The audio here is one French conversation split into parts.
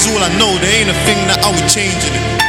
is all I know. There ain't a thing that I would change in it.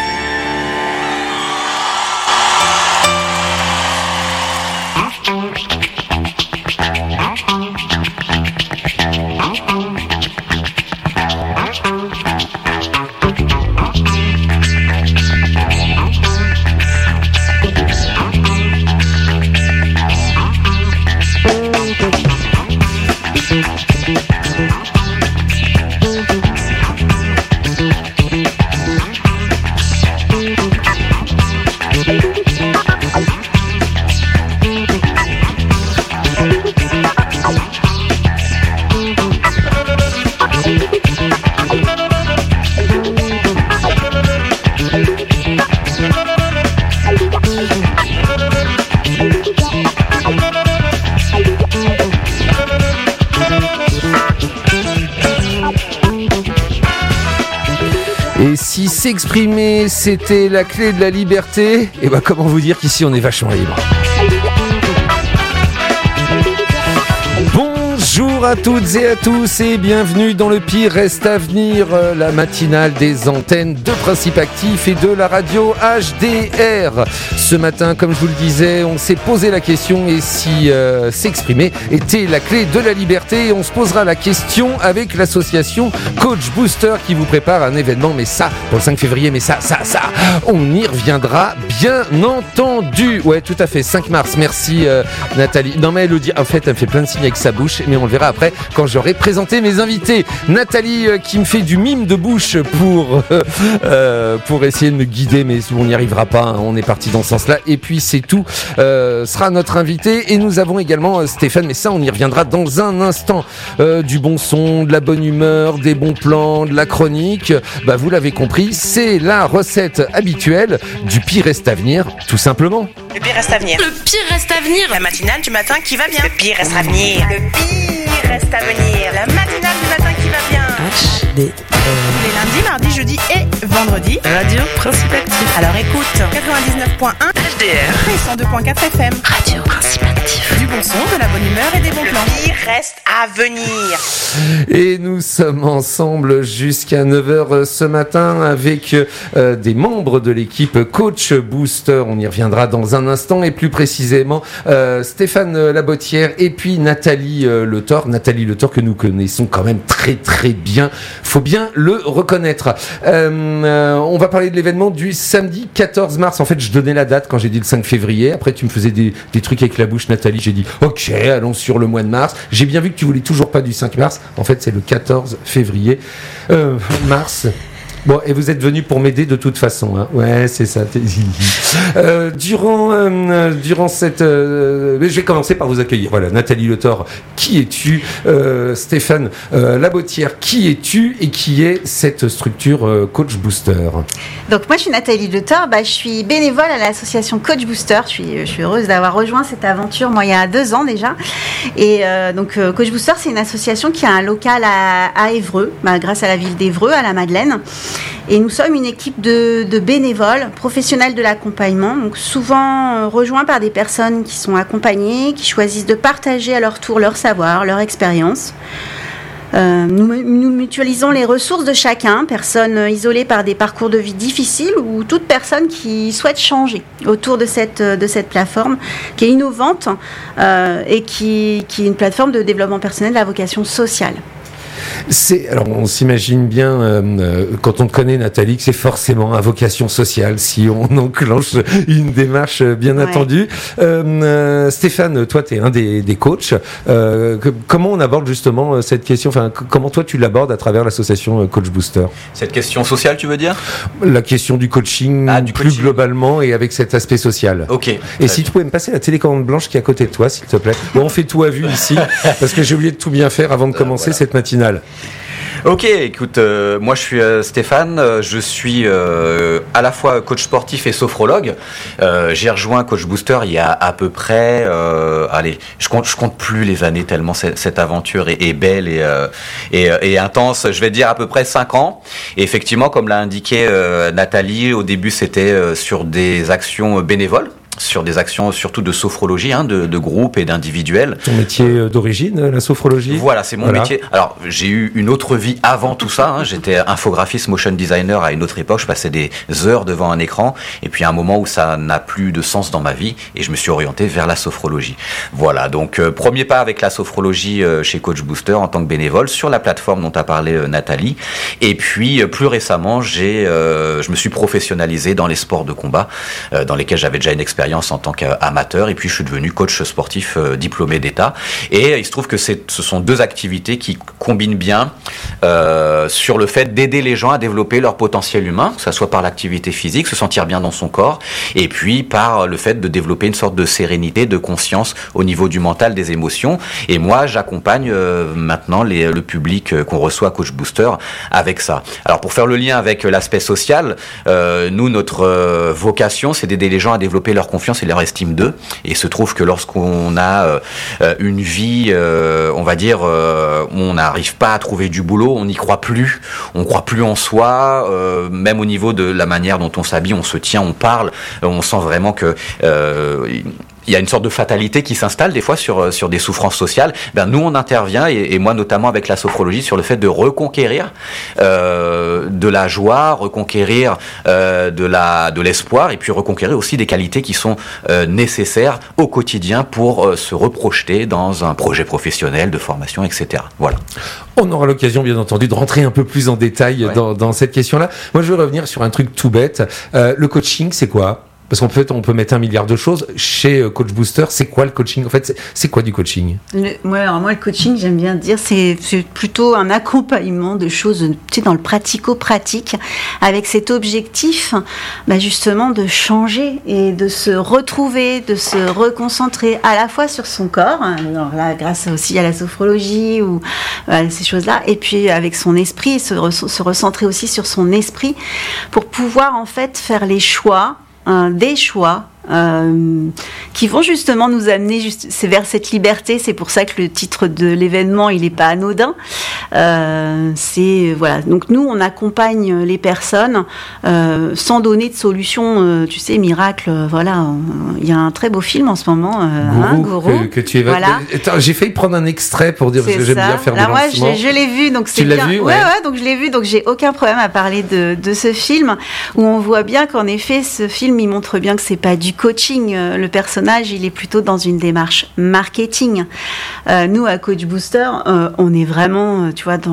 Et si s'exprimer c'était la clé de la liberté, et ben comment vous dire qu'ici on est vachement libre. Bonjour à toutes et à tous et bienvenue dans Le Pire Reste à Venir, la matinale des antennes de Principe Actif et de la radio HDR. Ce matin, comme je vous le disais, on s'est posé la question et si s'exprimer était la clé de la liberté. Et on se posera la question avec l'association Coach Booster qui vous prépare un événement, mais ça, pour le 5 février, mais ça, on y reviendra bien entendu. Ouais, tout à fait, 5 mars, merci Nathalie. Non mais elle le dit, en fait, elle me fait plein de signes avec sa bouche, mais on le verra après quand j'aurai présenté mes invités. Nathalie qui me fait du mime de bouche pour essayer de me guider, mais on n'y arrivera pas, hein. On est parti dans ce sens-là. Et puis c'est tout, sera notre invité. Et nous avons également Stéphane, mais ça on y reviendra dans un instant. Du bon son, de la bonne humeur, des bons plans, de la chronique. Bah vous l'avez compris, c'est la recette habituelle du Pire Reste à Venir, tout simplement. Le Pire Reste à Venir. Le Pire Reste à Venir. La matinale du matin qui va bien. Le Pire Reste à Venir. Le Pire Reste à Venir. La matinale du matin qui va bien. HDR. Les lundis, mardis, jeudis et vendredis. Radio Principe Actif. Alors écoute, 99.1 HDR et 102.4 FM. Radio Principe Actif. Du bon son, de la bonne humeur et des bons plans. Le Pire Reste à Venir. Et nous sommes ensemble jusqu'à 9h ce matin avec des membres de l'équipe Coach Booster. On y reviendra dans un instant et plus précisément Stéphane Labotière et puis Nathalie Le Thor. Nathalie Le Thor que nous connaissons quand même très très bien. Faut bien le reconnaître. On va parler de l'événement du samedi 14 mars. En fait, je donnais la date quand j'ai dit le 5 février. Après, tu me faisais des trucs avec la bouche, Nathalie. J'ai dit, ok, allons sur le mois de mars. J'ai bien vu que tu voulais toujours pas du 5 mars. En fait, c'est le 14 février. Mars. Bon, et vous êtes venu pour m'aider de toute façon, hein. Ouais, c'est ça. Durant cette... je vais commencer par vous accueillir. Voilà, Nathalie Le Thor, qui es-tu? Stéphane Labotière, qui es-tu? Et qui est cette structure Coach Booster? Donc moi, je suis Nathalie Le Thor. Je suis bénévole à l'association Coach Booster. Je suis heureuse d'avoir rejoint cette aventure, moi, il y a 2 ans déjà. Et donc, Coach Booster, c'est une association qui a un local à Évreux, grâce à la ville d'Évreux, à la Madeleine. Et nous sommes une équipe de bénévoles, professionnels de l'accompagnement, donc souvent rejoints par des personnes qui sont accompagnées, qui choisissent de partager à leur tour leur savoir, leur expérience. Nous mutualisons les ressources de chacun, personnes isolées par des parcours de vie difficiles ou toute personne qui souhaite changer autour de cette plateforme qui est innovante et qui est une plateforme de développement personnel à vocation sociale. Alors on s'imagine bien quand on te connaît, Nathalie, que c'est forcément à vocation sociale si on enclenche une démarche bien attendue. Stéphane, toi tu es un des coachs. Comment on aborde justement cette question, enfin comment toi tu l'abordes à travers l'association Coach Booster? Cette question sociale, tu veux dire? La question du coaching plus globalement et avec cet aspect social. Ok. Et si tu pouvais me passer la télécommande blanche qui est à côté de toi, s'il te plaît. Bon, on fait tout à vue ici parce que j'ai oublié de tout bien faire avant de commencer cette matinale. Ok, écoute, moi je suis Stéphane, je suis à la fois coach sportif et sophrologue. J'ai rejoint Coach Booster il y a à peu près, je compte plus les années tellement cette aventure est belle et intense. Je vais dire à peu près 5 ans. Et effectivement, comme l'a indiqué Nathalie, au début c'était sur des actions bénévoles. sur des actions surtout de sophrologie, de groupe et d'individuel. Ton métier d'origine, la sophrologie? Voilà, c'est mon métier. Alors, j'ai eu une autre vie avant tout ça. J'étais infographiste, motion designer à une autre époque. Je passais des heures devant un écran. Et puis, à un moment où ça n'a plus de sens dans ma vie, et je me suis orienté vers la sophrologie. Voilà, donc premier pas avec la sophrologie chez Coach Booster en tant que bénévole sur la plateforme dont a parlé Nathalie. Et puis, plus récemment, je me suis professionnalisé dans les sports de combat, dans lesquels j'avais déjà une expérience en tant qu'amateur, et puis je suis devenu coach sportif diplômé d'État. Et il se trouve que ce sont deux activités qui combinent bien sur le fait d'aider les gens à développer leur potentiel humain, que ce soit par l'activité physique, se sentir bien dans son corps, et puis par le fait de développer une sorte de sérénité, de conscience au niveau du mental, des émotions. Et moi, j'accompagne maintenant le public qu'on reçoit à Coach Booster avec ça. Alors pour faire le lien avec l'aspect social, nous, notre vocation, c'est d'aider les gens à développer leur confiance et leur estime d'eux. Et il se trouve que lorsqu'on a une vie, on va dire, où on n'arrive pas à trouver du boulot, on n'y croit plus, on croit plus en soi, même au niveau de la manière dont on s'habille, on se tient, on parle, on sent vraiment que il y a une sorte de fatalité qui s'installe des fois sur des souffrances sociales. Nous on intervient, et moi notamment avec la sophrologie, sur le fait de reconquérir de la joie, reconquérir de l'espoir, et puis reconquérir aussi des qualités qui sont nécessaires au quotidien pour se reprojeter dans un projet professionnel de formation, etc. Voilà. On aura l'occasion, bien entendu, de rentrer un peu plus en détail dans cette question-là. Moi, je veux revenir sur un truc tout bête. Le coaching, c'est quoi ? Parce qu'en fait, on peut mettre un milliard de choses. Chez Coach Booster, c'est quoi le coaching ? En fait, c'est quoi du coaching ? Moi, le coaching, j'aime bien dire, c'est plutôt un accompagnement de choses, dans le pratico-pratique, avec cet objectif, justement, de changer et de se retrouver, de se reconcentrer à la fois sur son corps, alors là, grâce aussi à la sophrologie ou ces choses-là, et puis avec son esprit, se recentrer aussi sur son esprit pour pouvoir, en fait, faire les choix, des choix qui vont justement nous amener c'est vers cette liberté. C'est pour ça que le titre de l'événement, il n'est pas anodin. Donc nous, on accompagne les personnes sans donner de solution, miracle. Voilà, il y a un très beau film en ce moment, Gourou, que tu évoques. Voilà. Attends, j'ai failli prendre un extrait pour dire, parce que j'aime bien faire des lancements. Moi, je l'ai vu, donc c'est tu bien. L'as vu, ouais, donc je l'ai vu, donc j'ai aucun problème à parler de ce film, où on voit bien qu'en effet, ce film, il montre bien que c'est pas du coaching. Le personnage, il est plutôt dans une démarche marketing. Nous, à Coach Booster, on est vraiment,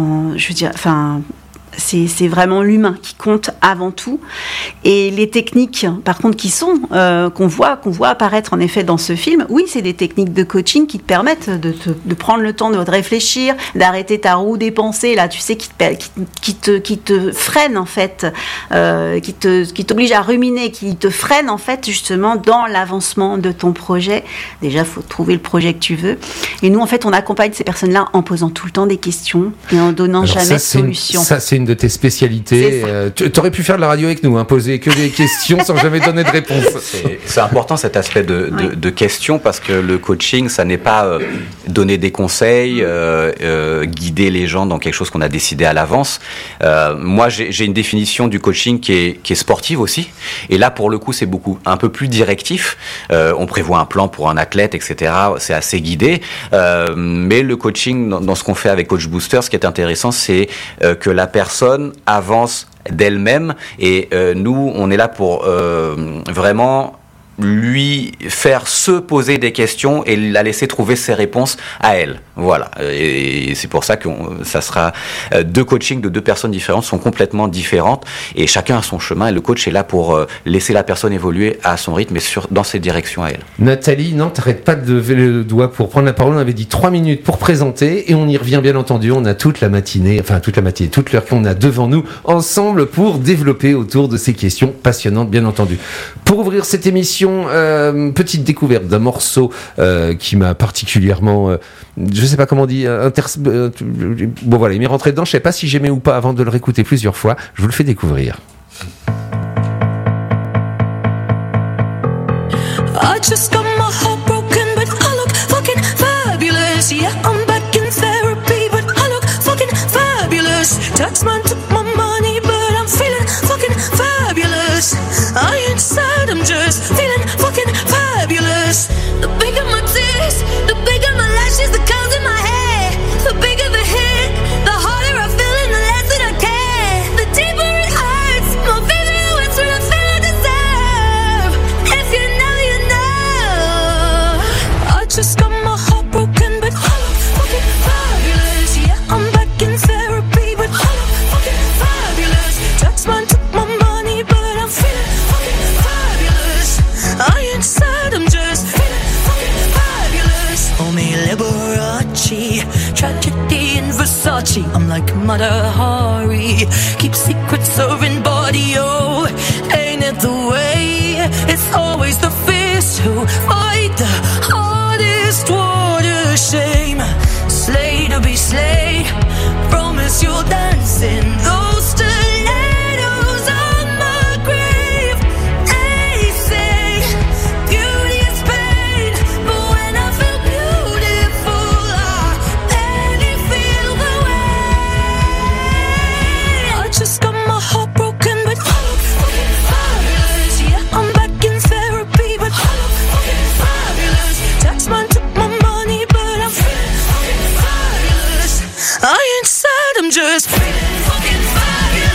c'est vraiment l'humain qui compte avant tout. Et les techniques, par contre, qu'on voit apparaître en effet dans ce film, oui, c'est des techniques de coaching qui te permettent de prendre le temps de réfléchir, d'arrêter ta roue des pensées, là, qui te freine, en fait, qui t'oblige à ruminer, qui te freine, en fait, justement, dans l'avancement de ton projet. Déjà, il faut trouver le projet que tu veux. Et nous, en fait, on accompagne ces personnes-là en posant tout le temps des questions et en donnant jamais de solution. Ça, c'est une de tes spécialités. Tu aurais pu faire de la radio avec nous, poser que des questions sans jamais donner de réponse. C'est important cet aspect de questions, parce que le coaching, ça n'est pas donner des conseils, guider les gens dans quelque chose qu'on a décidé à l'avance. Moi, j'ai une définition du coaching qui est sportive aussi. Et là, pour le coup, c'est un peu plus directif. On prévoit un plan pour un athlète, etc. C'est assez guidé. Mais le coaching, dans ce qu'on fait avec Coach Booster, ce qui est intéressant, c'est que la personne avance d'elle-même, et nous, on est là pour vraiment lui faire se poser des questions et la laisser trouver ses réponses à elle. Voilà. Et c'est pour ça que ça sera deux coachings de deux personnes différentes, sont complètement différentes, et chacun a son chemin, et le coach est là pour laisser la personne évoluer à son rythme et dans ses directions à elle. Nathalie, non, t'arrêtes pas de lever le doigt pour prendre la parole. On avait dit 3 minutes pour présenter, et on y revient bien entendu. On a toute l'heure qu'on a devant nous ensemble pour développer autour de ces questions passionnantes, bien entendu. Pour ouvrir cette émission, petite découverte d'un morceau qui m'a particulièrement, je sais pas comment on dit, bon voilà, il m'est rentré dedans. Je sais pas si j'aimais ou pas avant de le réécouter plusieurs fois. Je vous le fais découvrir. I just got my heart broken, but I look fucking fabulous. Yeah, I'm back in therapy, but I look fucking fabulous. Taxman took my money, but I'm feeling fucking fabulous. I ain't sad, I'm just feeling fucking fabulous. like Mata Hari. Keep secrets serving body, oh, ain't it the way? It's always the fist who fight the hardest war to shame. Slay to be slayed, promise you'll dance in those stilettos on my grave. They say beauty is pain, but when I feel beautiful, I barely feel the way. I just got my heart broken, but I look fucking fabulous. Yeah, I'm back in therapy, but I look fucking fabulous. Taxman took my money, but I'm feeling fucking fabulous. I ain't sad, I'm just feeling fucking fabulous.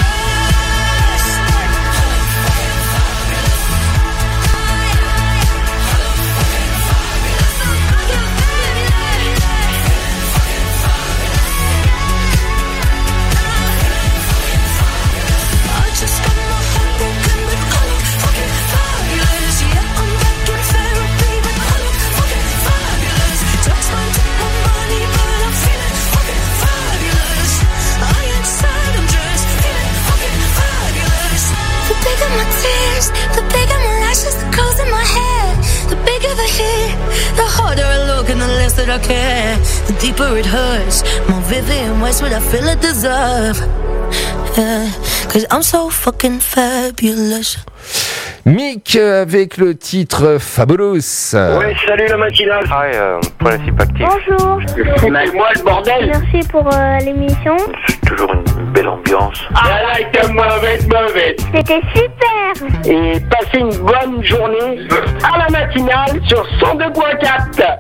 I just got my heart broken, but I look fucking fabulous. Yeah, I'm back in therapy, but I look fucking fabulous. Taxman took my money, but I'm feeling fucking fabulous. I ain't sad, I'm just feeling fucking fabulous. The bigger my tears, the bigger my lashes, the curls in my hair. The bigger the hit, the harder I look and the less that I care. The deeper it hurts, more Vivian Westwood I feel it deserve. Yeah, 'cause I'm so fucking fabulous. Mick avec le titre Fabulous. Ouais, salut la matinale. Principe actif. Bonjour. C'est moi le bordel. Merci pour l'émission. C'est toujours une belle ambiance. Ah, t'es mauvaise. C'était super. Et passez une bonne journée à la matinale sur 102.4.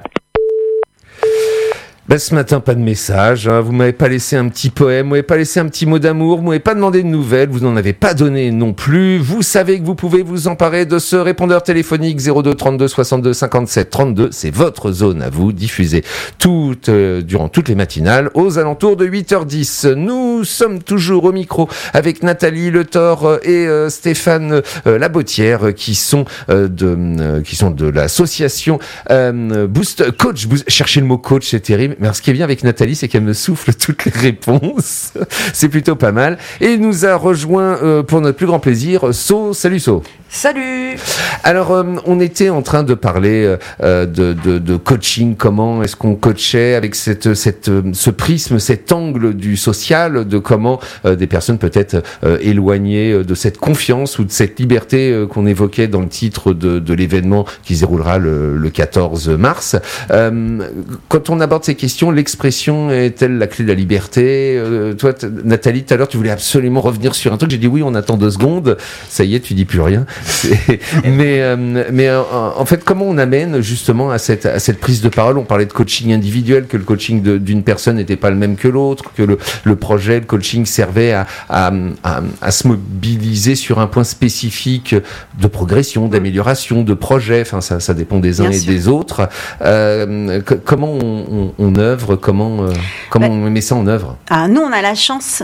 Ben, ce matin, pas de message, hein. Vous m'avez pas laissé un petit poème, vous m'avez pas laissé un petit mot d'amour, vous m'avez pas demandé de nouvelles, vous n'en avez pas donné non plus. Vous savez que vous pouvez vous emparer de ce répondeur téléphonique 02 32 62 57 32. C'est votre zone à vous, diffusée durant toutes les matinales aux alentours de 8h10. Nous sommes toujours au micro avec Nathalie Le Thor et Stéphane Labotière qui sont de l'association Coach Boost. Cherchez le mot coach, c'est terrible. Mais alors, ce qui est bien avec Nathalie, c'est qu'elle me souffle toutes les réponses. C'est plutôt pas mal. Et il nous a rejoint pour notre plus grand plaisir, So. Salut So. Salut. Alors, on était en train de parler de coaching. Comment est-ce qu'on coachait avec ce prisme, cet angle du social, de comment des personnes peut-être éloignées de cette confiance ou de cette liberté qu'on évoquait dans le titre de l'événement qui se déroulera le 14 mars. Quand on aborde ces questions, l'expression est-elle la clé de la liberté? Toi, Nathalie, tout à l'heure, tu voulais absolument revenir sur un truc. J'ai dit oui, on attend 2 secondes. Ça y est, tu dis plus rien. Mais en fait, comment on amène justement à cette prise de parole? On parlait de coaching individuel, que le coaching d'une personne n'était pas le même que l'autre, que le projet, le coaching servait à se mobiliser sur un point spécifique de progression, d'amélioration, de projet. Enfin, ça dépend des uns et des autres. Comment on œuvre, comment on met ça en œuvre? Nous, on a la chance,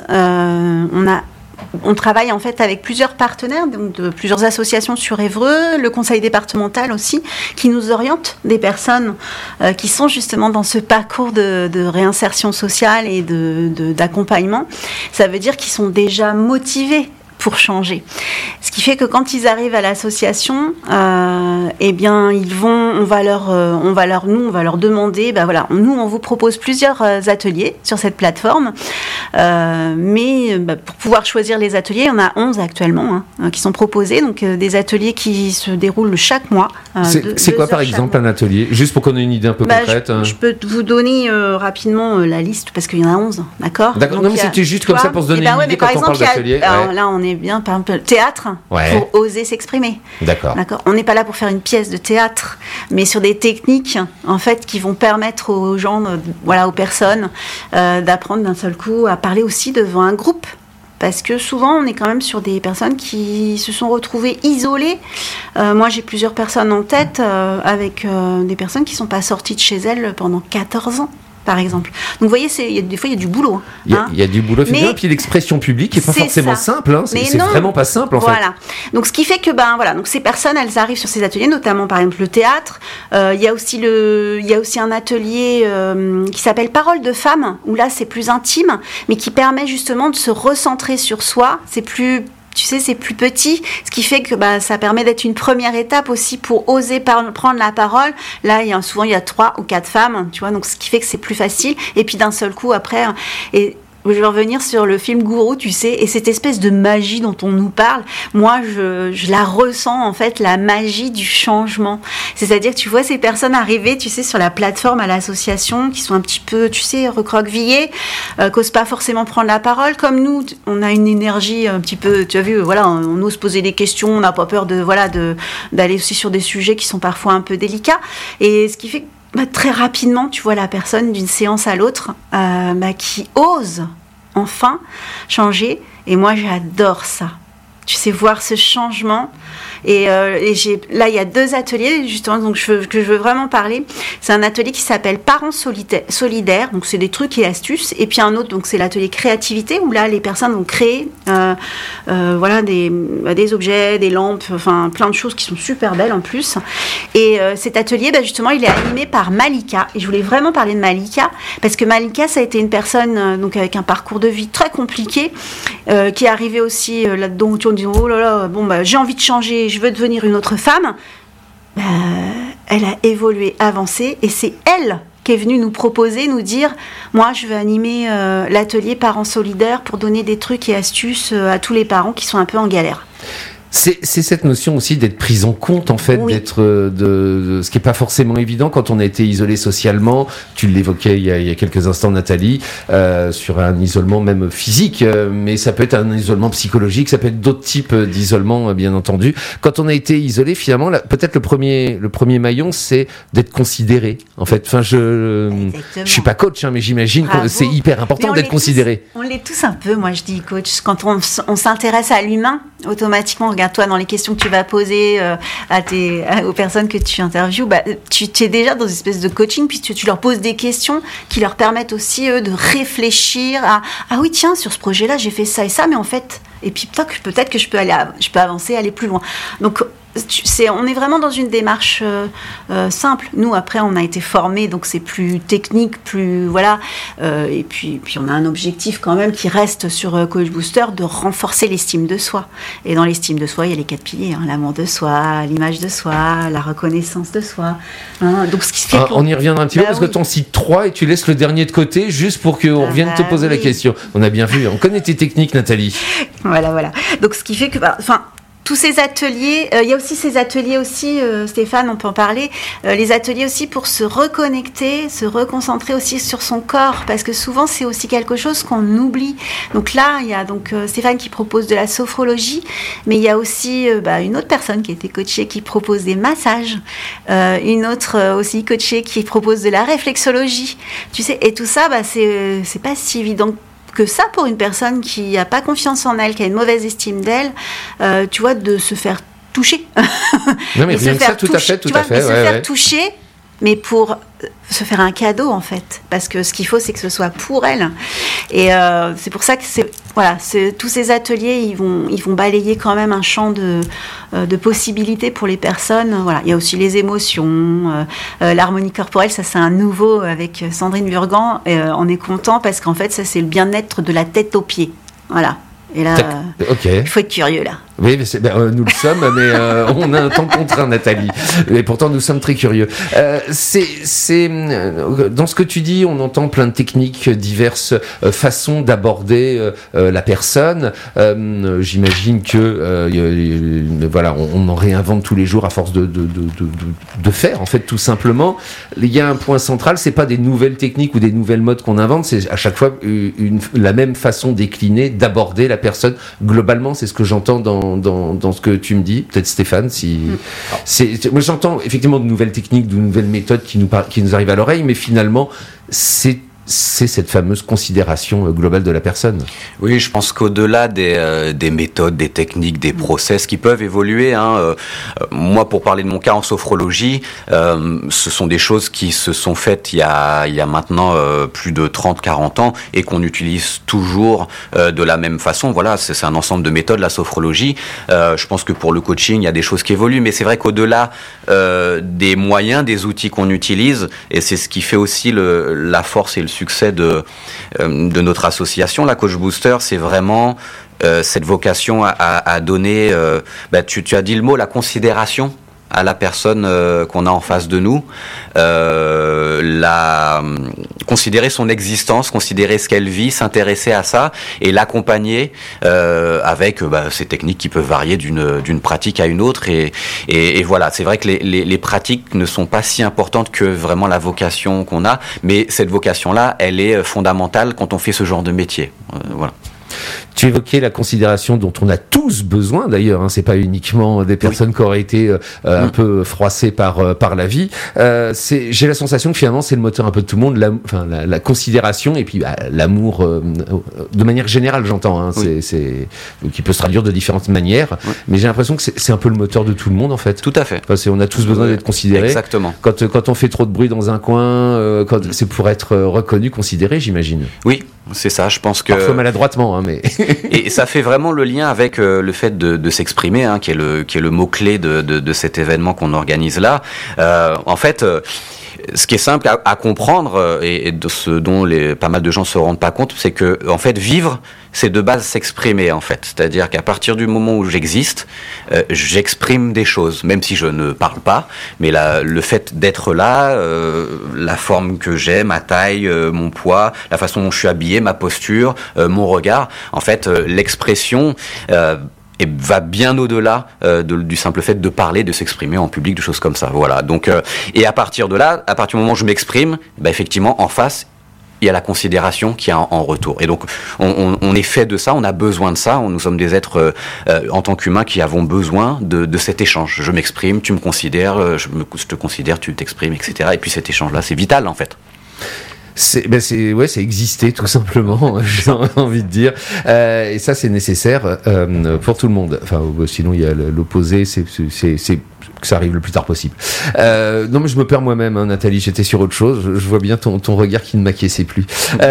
on travaille en fait avec plusieurs partenaires, donc de plusieurs associations sur Évreux, le conseil départemental aussi, qui nous oriente des personnes qui sont justement dans ce parcours de réinsertion sociale et d'accompagnement. Ça veut dire qu'ils sont déjà motivés pour changer. Ce qui fait que quand ils arrivent à l'association, eh bien, on va leur demander, nous, on vous propose plusieurs ateliers sur cette plateforme, mais pour pouvoir choisir les ateliers, il y en a 11 actuellement qui sont proposés, donc des ateliers qui se déroulent chaque mois. C'est quoi, par exemple, un atelier? Juste pour qu'on ait une idée un peu concrète. Je peux vous donner rapidement la liste, parce qu'il y en a 11, d'accord? D'accord, non, mais c'était juste comme ça pour se donner une idée quand on parle d'atelier. Là, on est bien, par exemple, théâtre, pour oser s'exprimer. D'accord. On n'est pas là pour faire une pièce de théâtre, mais sur des techniques, en fait, qui vont permettre aux gens, aux personnes, d'apprendre d'un seul coup à parler aussi devant un groupe. Parce que souvent, on est quand même sur des personnes qui se sont retrouvées isolées. Moi, j'ai plusieurs personnes en tête avec des personnes qui ne sont pas sorties de chez elles pendant 14 ans. par exemple. Donc vous voyez, des fois il y a du boulot. Il y a du boulot, Mais et puis l'expression publique n'est pas c'est forcément ça. simple. Hein. C'est non. vraiment pas simple, en Voilà. Donc ce qui fait que donc ces personnes, elles arrivent sur ces ateliers, notamment par exemple le théâtre. Il y a aussi un atelier qui s'appelle Parole de femme, où là c'est plus intime, mais qui permet justement de se recentrer sur soi. C'est plus petit, ce qui fait que ça permet d'être une première étape aussi pour oser prendre la parole. Là, souvent il y a 3 ou 4 femmes, tu vois, donc ce qui fait que c'est plus facile. Et puis d'un seul coup après, et je vais revenir sur le film Gourou, tu sais, et cette espèce de magie dont on nous parle. Moi, je la ressens, en fait, la magie du changement. C'est-à-dire que tu vois ces personnes arriver, tu sais, sur la plateforme à l'association, qui sont un petit peu, tu sais, recroquevillées, qu'osent pas forcément prendre la parole. Comme nous, on a une énergie un petit peu, tu as vu, voilà, on ose poser des questions, on n'a pas peur d'aller aussi sur des sujets qui sont parfois un peu délicats. Et ce qui fait que très rapidement, tu vois la personne d'une séance à l'autre qui ose enfin changer. Et moi, j'adore ça. Tu sais, voir ce changement. Et là, il y a 2 ateliers, justement, que je veux vraiment parler. C'est un atelier qui s'appelle Parents solidaires. Donc, c'est des trucs et astuces. Et puis un autre, donc c'est l'atelier créativité, où là, les personnes vont créer des objets, des lampes, enfin, plein de choses qui sont super belles en plus. Et cet atelier, justement, il est animé par Malika. Et je voulais vraiment parler de Malika, parce que Malika, ça a été une personne donc avec un parcours de vie très compliqué, qui est arrivée aussi là-dedans, où on dit, oh là là, j'ai envie de changer, je veux devenir une autre femme. Elle a évolué, avancé, et c'est elle qui est venue nous proposer, nous dire, moi je veux animer l'atelier Parents solidaires pour donner des trucs et astuces à tous les parents qui sont un peu en galère. C'est cette notion aussi d'être prise en compte, en fait, Oui. d'être ce qui est pas forcément évident quand on a été isolé socialement. Tu l'évoquais il y a quelques instants, Nathalie, sur un isolement même physique, mais ça peut être un isolement psychologique, ça peut être d'autres types d'isolement, bien entendu. Quand on a été isolé, finalement, peut-être le premier maillon, c'est d'être considéré. En fait, enfin, je suis pas coach, mais j'imagine que Bravo. c'est hyper important d'être considéré. On l'est tous un peu, moi je dis, coach. Quand on s'intéresse à l'humain, automatiquement, regarde-toi dans les questions que tu vas poser aux personnes que tu interviews, tu es déjà dans une espèce de coaching, puisque tu leur poses des questions qui leur permettent aussi, eux, de réfléchir à « Ah oui, tiens, sur ce projet-là, j'ai fait ça et ça, mais en fait... » Et puis peut-être que je peux avancer, aller plus loin. Donc, on est vraiment dans une démarche simple. Nous, après, on a été formés, donc c'est plus technique, plus voilà. Et puis on a un objectif quand même qui reste sur Coach Booster, de renforcer l'estime de soi. Et dans l'estime de soi, il y a les 4 piliers, l'amour de soi, l'image de soi, la reconnaissance de soi. Donc ce qui fait on y reviendra un petit peu parce que tu en cites 3 et tu laisses le dernier de côté juste pour qu'on revienne te poser la question. On a bien vu, on connaît tes techniques, Nathalie. Voilà. Donc ce qui fait que, tous ces ateliers, il y a aussi ces ateliers aussi, Stéphane, on peut en parler, les ateliers aussi pour se reconnecter, se reconcentrer aussi sur son corps, parce que souvent c'est aussi quelque chose qu'on oublie. Donc là, il y a donc Stéphane qui propose de la sophrologie, mais il y a aussi une autre personne qui a été coachée qui propose des massages, une autre aussi coachée qui propose de la réflexologie, tu sais, et tout ça, c'est pas si évident que ça pour une personne qui n'a pas confiance en elle, qui a une mauvaise estime d'elle, tu vois, de se faire toucher. Non mais rien que ça, tout à fait. De se faire toucher, mais pour se faire un cadeau, en fait. Parce que ce qu'il faut, c'est que ce soit pour elle. Et c'est pour ça que tous ces ateliers, ils vont balayer quand même un champ de possibilités pour les personnes. Voilà. Il y a aussi les émotions, l'harmonie corporelle, ça c'est un nouveau avec Sandrine Burgan. On est content parce qu'en fait, ça c'est le bien-être de la tête aux pieds. Voilà. Et là, il faut être curieux, là. Oui, mais nous le sommes, mais on a un temps contraint, Nathalie. Et pourtant, nous sommes très curieux. Dans ce que tu dis, on entend plein de techniques, diverses façons d'aborder la personne. J'imagine que, on en réinvente tous les jours à force de faire, en fait, tout simplement. Il y a un point central, c'est pas des nouvelles techniques ou des nouvelles modes qu'on invente, c'est à chaque fois la même façon déclinée d'aborder la personne. Globalement, c'est ce que j'entends dans ce que tu me dis, peut-être Stéphane, moi j'entends effectivement de nouvelles techniques, de nouvelles méthodes qui nous arrivent à l'oreille, mais finalement c'est c'est cette fameuse considération globale de la personne. Oui, je pense qu'au-delà des méthodes, des techniques, des process qui peuvent évoluer, moi, pour parler de mon cas en sophrologie, ce sont des choses qui se sont faites il y a maintenant plus de 30-40 ans et qu'on utilise toujours de la même façon. Voilà, c'est un ensemble de méthodes, la sophrologie. Je pense que pour le coaching, il y a des choses qui évoluent, mais c'est vrai qu'au-delà des moyens, des outils qu'on utilise, et c'est ce qui fait aussi la force et le succès de notre association, la Coach Booster, c'est vraiment cette vocation à donner, tu as dit le mot, la considération à la personne qu'on a en face de nous, considérer son existence, considérer ce qu'elle vit, s'intéresser à ça et l'accompagner avec ces techniques qui peuvent varier d'une pratique à une autre et voilà, c'est vrai que les pratiques ne sont pas si importantes que vraiment la vocation qu'on a, mais cette vocation-là, elle est fondamentale quand on fait ce genre de métier. Voilà. Tu évoquais la considération dont on a tous besoin d'ailleurs, c'est pas uniquement des personnes qui auraient été un peu froissées par la vie. J'ai la sensation que finalement c'est le moteur un peu de tout le monde, la considération et puis l'amour de manière générale, j'entends, qui peut se traduire de différentes manières, mais j'ai l'impression que c'est un peu le moteur de tout le monde en fait. Tout à fait. On a tous besoin d'être considérés. Exactement. Quand on fait trop de bruit dans un coin, c'est pour être reconnu, considéré, j'imagine. Oui, c'est ça. Je pense que parfois maladroitement, mais et ça fait vraiment le lien avec le fait de s'exprimer, qui est le mot-clé de cet événement qu'on organise là. En fait, ce qui est simple à comprendre et de ce dont pas mal de gens se rendent pas compte, c'est que en fait vivre, c'est de base s'exprimer en fait. C'est-à-dire qu'à partir du moment où j'existe, j'exprime des choses, même si je ne parle pas. Mais le fait d'être là, la forme que j'ai, ma taille, mon poids, la façon dont je suis habillé, ma posture, mon regard, en fait, l'expression et va bien au-delà du simple fait de parler, de s'exprimer en public, de choses comme ça. Voilà. Donc, et à partir de là, à partir du moment où je m'exprime, effectivement, en face, il y a la considération qui est en retour. Et donc, on est fait de ça, on a besoin de ça. Nous sommes des êtres, en tant qu'humains, qui avons besoin de cet échange. Je m'exprime, tu me considères, je te considère, tu t'exprimes, etc. Et puis cet échange-là, c'est vital, en fait. C'est exister tout simplement, j'ai envie de dire, et ça c'est nécessaire pour tout le monde. Enfin, sinon il y a l'opposé, c'est que ça arrive le plus tard possible. Non mais je me perds moi-même, Nathalie, j'étais sur autre chose. Je vois bien ton regard qui ne m'acquiesçait plus.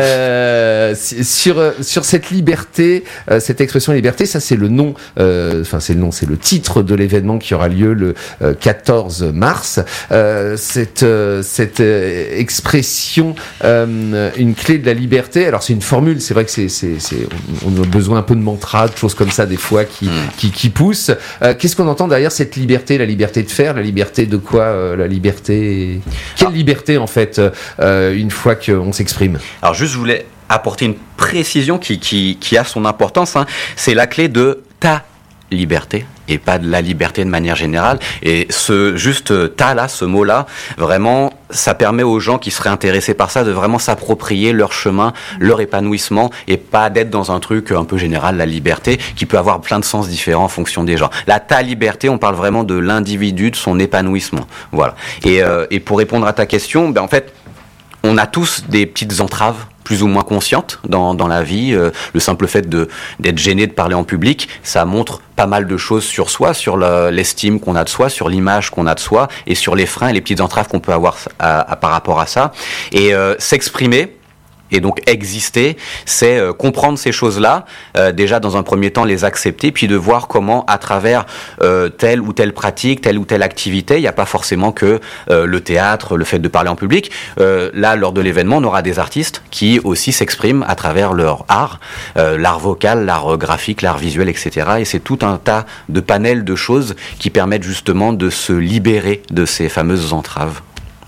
Sur cette liberté, cette expression liberté, ça c'est le nom. C'est le titre de l'événement qui aura lieu le 14 mars. Cette expression, une clé de la liberté. Alors c'est une formule. C'est vrai que on a besoin un peu de mantra, de choses comme ça des fois qui poussent. Qu'est-ce qu'on entend derrière cette liberté? La liberté de faire, la liberté de quoi? La liberté... Quelle liberté, en fait, une fois qu'on s'exprime? Alors, juste, je voulais apporter une précision qui a son importance. C'est la clé de ta liberté et pas de la liberté de manière générale. Et ce mot-là, vraiment, ça permet aux gens qui seraient intéressés par ça de vraiment s'approprier leur chemin, leur épanouissement, et pas d'être dans un truc un peu général, la liberté, qui peut avoir plein de sens différents en fonction des gens. Là, ta liberté, on parle vraiment de l'individu, de son épanouissement. Voilà. Et pour répondre à ta question, en fait, on a tous des petites entraves plus ou moins conscientes dans la vie. Le simple fait d'être gêné de parler en public, ça montre pas mal de choses sur soi, sur l'estime qu'on a de soi, sur l'image qu'on a de soi, et sur les freins et les petites entraves qu'on peut avoir par rapport à ça. Et s'exprimer, et donc exister, c'est comprendre ces choses-là, déjà dans un premier temps les accepter, puis de voir comment à travers telle ou telle pratique, telle ou telle activité, il n'y a pas forcément que le théâtre, le fait de parler en public. Là, lors de l'événement, on aura des artistes qui aussi s'expriment à travers leur art, l'art vocal, l'art graphique, l'art visuel, etc. Et c'est tout un tas de panels de choses qui permettent justement de se libérer de ces fameuses entraves.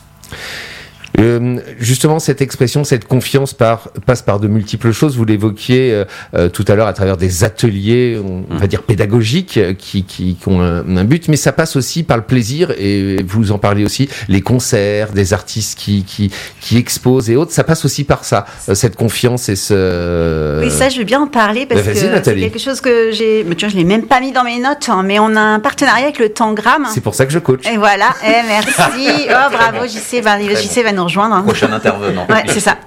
Justement, cette expression, cette confiance passe par de multiples choses. Vous l'évoquiez tout à l'heure à travers des ateliers, on va dire pédagogiques, qui ont un but, mais ça passe aussi par le plaisir, et vous en parlez aussi, les concerts, des artistes qui exposent et autres, ça passe aussi par ça, cette confiance et ce... Oui, ça, je veux bien en parler, parce que c'est quelque chose que je l'ai même pas mis dans mes notes, mais on a un partenariat avec le Tangram. C'est pour ça que je coach. Et voilà, merci. Oh, bravo, JC va nous nous rejoindre. Hein. Prochain intervenant. Ouais, c'est ça.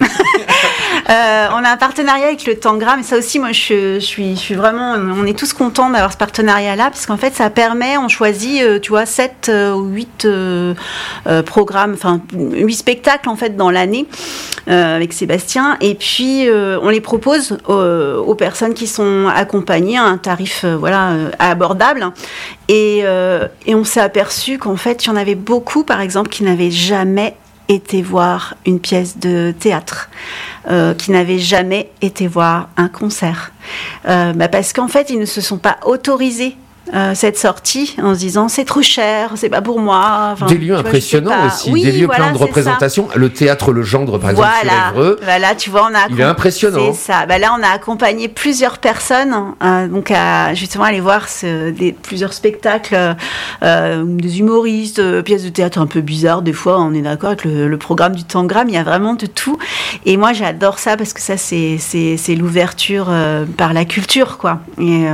On a un partenariat avec le Tangram, et ça aussi, moi, je suis vraiment. On est tous contents d'avoir ce partenariat-là, parce qu'en fait, ça permet, on choisit, tu vois, 7 ou 8 programmes, enfin 8 spectacles en fait dans l'année avec Sébastien, et puis on les propose aux personnes qui sont accompagnées à un tarif abordable. Et on s'est aperçu qu'en fait, il y en avait beaucoup, par exemple, qui n'avaient jamais été voir une pièce de théâtre, qui n'avaient jamais été voir un concert. Parce qu'en fait, ils ne se sont pas autorisés cette sortie en se disant c'est trop cher, c'est pas pour moi. Enfin, des lieux impressionnants aussi, des lieux pleins de représentations. Le théâtre Le Gendre, par exemple, sur Évreux. Voilà, tu vois, il est impressionnant. C'est ça. Là, on a accompagné plusieurs personnes, donc à justement aller voir plusieurs spectacles, des humoristes, pièces de théâtre un peu bizarres. Des fois, on est d'accord avec le programme du Tangram. Il y a vraiment de tout. Et moi, j'adore ça parce que ça, c'est l'ouverture par la culture, quoi. Et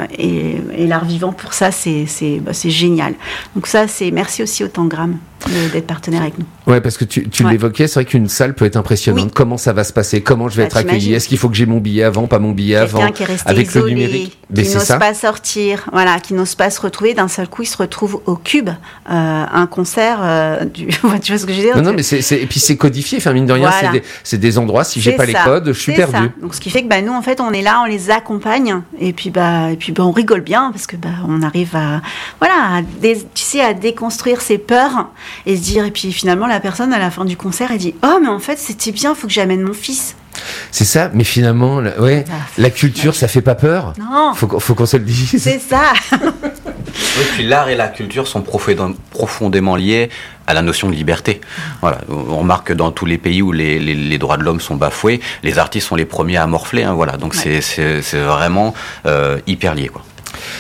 l'art vivant. Pour ça, c'est génial. Donc ça, merci aussi au Tangram d'être partenaire avec nous. Ouais, parce que tu l'évoquais, c'est vrai qu'une salle peut être impressionnante. Oui. Comment ça va se passer? Comment je vais être accueilli? Est-ce qu'il faut que j'ai mon billet avant, pas mon billet avant? Quelqu'un qui est resté avec isolé, le numérique, qui n'ose pas sortir, qui n'ose pas se retrouver. D'un seul coup, il se retrouve au Cube, un concert. Tu vois ce que je veux dire? Non, mais et puis c'est codifié. Enfin, mine de rien, c'est des endroits. Si j'ai pas les codes, je suis perdu. Ça. Donc, ce qui fait que nous, en fait, on est là, on les accompagne, et puis on rigole bien parce que on arrive à déconstruire ses peurs et se dire, et puis finalement la personne à la fin du concert elle dit oh mais en fait c'était bien, faut que j'amène mon fils. C'est ça, mais finalement la culture ça fait pas peur. Non, faut qu'on se le dise. C'est ça. Et puis l'art et la culture sont profondément liés à la notion de liberté. Voilà, on remarque que dans tous les pays où les droits de l'homme sont bafoués, les artistes sont les premiers à morfler. Voilà, donc c'est vraiment hyper lié, quoi.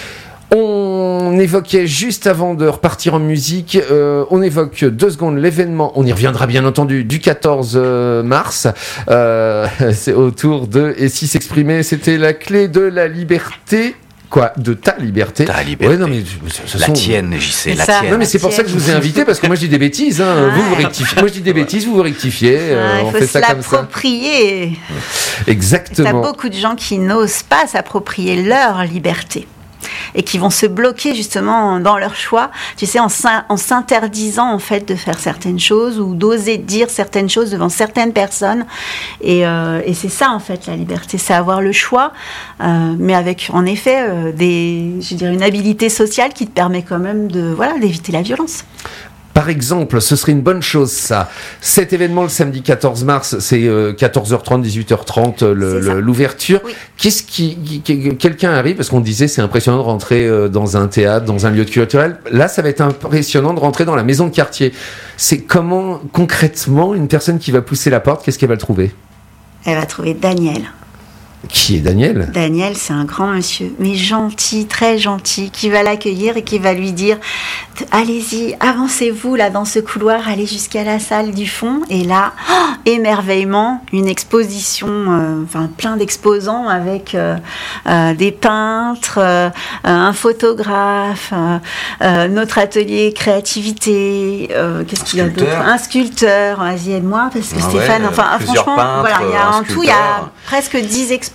On évoquait juste avant de repartir en musique, on évoque 2 secondes l'événement, on y reviendra bien entendu, du 14 mars, c'est autour de « Et si s'exprimer, c'était la clé de la liberté ». Quoi, de ta liberté. Ta liberté. Ouais, non, mais la tienne, JC, la tienne. Non, mais c'est pour ça que je vous ai invité, parce que moi je dis des bêtises, vous rectifiez. Moi je dis des bêtises, vous rectifiez. On fait ça comme ça. Il faut s'approprier. Exactement. T'as beaucoup de gens qui n'osent pas s'approprier leur liberté et qui vont se bloquer justement dans leur choix, tu sais, en s'interdisant en fait de faire certaines choses ou d'oser dire certaines choses devant certaines personnes. Et c'est ça en fait la liberté, c'est avoir le choix, mais avec en effet une habilité sociale qui te permet quand même d'éviter la violence. Par exemple, ce serait une bonne chose, ça. Cet événement, le samedi 14 mars, c'est 14h30, 18h30, l'ouverture. Oui. Quelqu'un arrive, parce qu'on disait, c'est impressionnant de rentrer dans un théâtre, dans un lieu culturel. Là, ça va être impressionnant de rentrer dans la maison de quartier. C'est comment, concrètement, une personne qui va pousser la porte, qu'est-ce qu'elle va trouver? Elle va trouver Daniel. Qui est Daniel? Daniel, c'est un grand monsieur, mais gentil, très gentil, qui va l'accueillir et qui va lui dire « Allez-y, avancez-vous là dans ce couloir, allez jusqu'à la salle du fond. » Et là, émerveillement, une exposition, plein d'exposants avec des peintres, un photographe, notre atelier créativité, qu'est-ce qu'il y a d'autre? Un sculpteur, vas-y aide-moi, parce que Stéphane, franchement, peintres, il y a en tout, il y a presque 10 exposants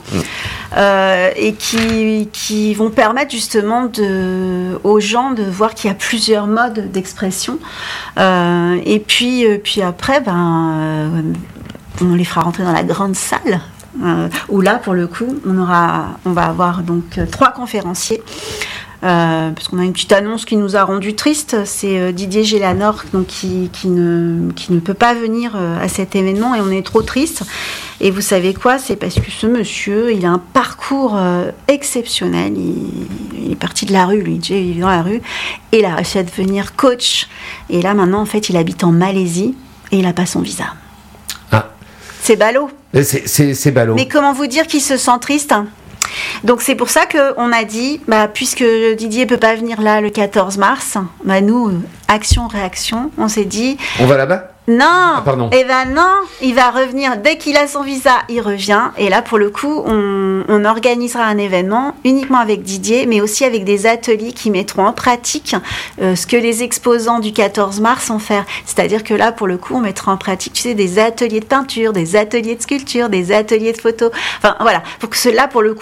et qui vont permettre justement aux gens de voir qu'il y a plusieurs modes d'expression, et puis après on les fera rentrer dans la grande salle où là pour le coup on va avoir donc 3 conférenciers. Parce qu'on a une petite annonce qui nous a rendu triste, c'est Didier Gélanor donc qui ne peut pas venir à cet événement et on est trop triste. Et vous savez quoi? C'est parce que ce monsieur, il a un parcours exceptionnel. Il est parti de la rue, lui, il est dans la rue, et il a réussi à devenir coach. Et là maintenant, en fait, il habite en Malaisie et il n'a pas son visa. Ah. C'est ballot. C'est ballot. Mais comment vous dire qu'il se sent triste? Donc c'est pour ça qu'on a dit, puisque Didier ne peut pas venir là le 14 mars, nous, action-réaction, on s'est dit... On va là-bas? Non, pardon. eh ben non, il va revenir dès qu'il a son visa, il revient. Et là, pour le coup, on organisera un événement uniquement avec Didier, mais aussi avec des ateliers qui mettront en pratique ce que les exposants du 14 mars ont fait. C'est-à-dire que là, pour le coup, on mettra en pratique, tu sais, des ateliers de peinture, des ateliers de sculpture, des ateliers de photo. Enfin, voilà, pour que cela, pour le coup,